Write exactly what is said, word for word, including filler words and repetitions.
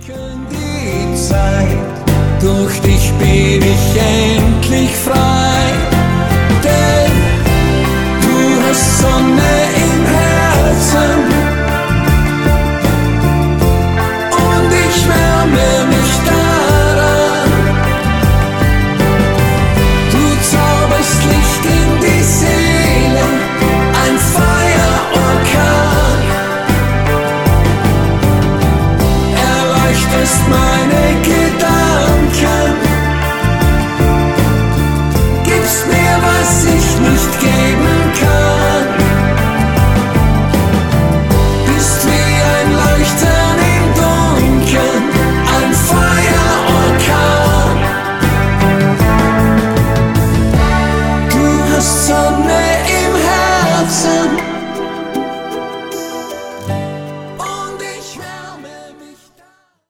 Die Zeit, durch dich bin ich endlich frei, denn du hast Sonne im Herzen und ich wärme mich daran. Du zauberst Licht in die Seele, ein Feuerorkan, erleuchtest meine Gedanken, gibst mir, was ich nicht geben